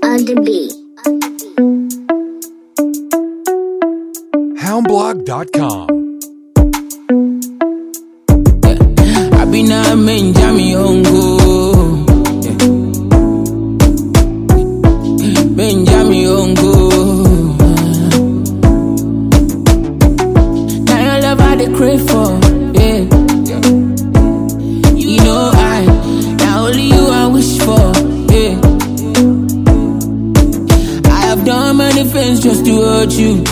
on the beat. Houndblog.com. I be na men Jamie Ongo. Benjamin Ongo. Now your love I dey crave for, yeah. You know now only you I wish for, yeah. I have done many things just to hurt you.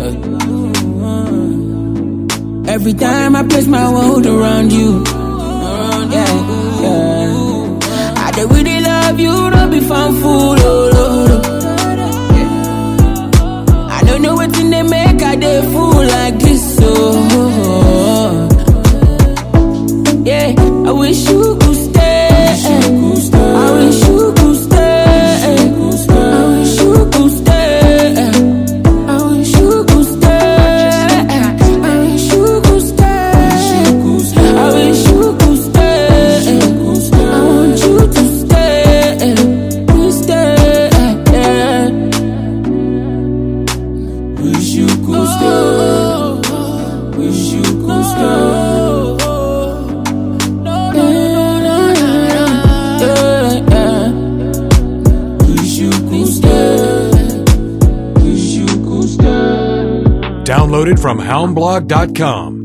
Every time I place my world around you, yeah. I dey really love you, don't be found fool, oh, oh. I don't know what thing they make I dey fool like this, oh. Yeah, I wish you could stay. I wish you could stay. I wish you could stay. I wish you could stay. I wish you could stay. I wish you could stay. I want you to stay. Please stay. Wish you could stay. Wish you could stay. Downloaded from houndblog.com.